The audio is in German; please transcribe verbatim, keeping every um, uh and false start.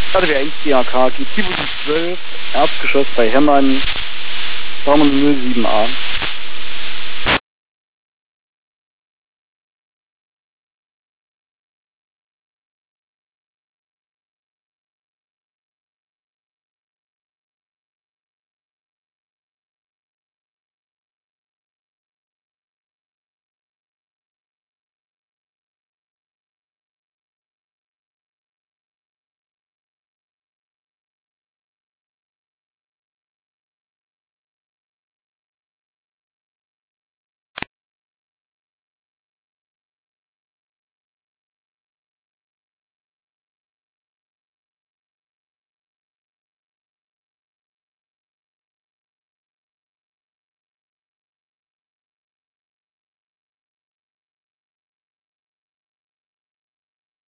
R W eins D A K, G zwölf, Erzgeschoss bei Hermann, null sieben A.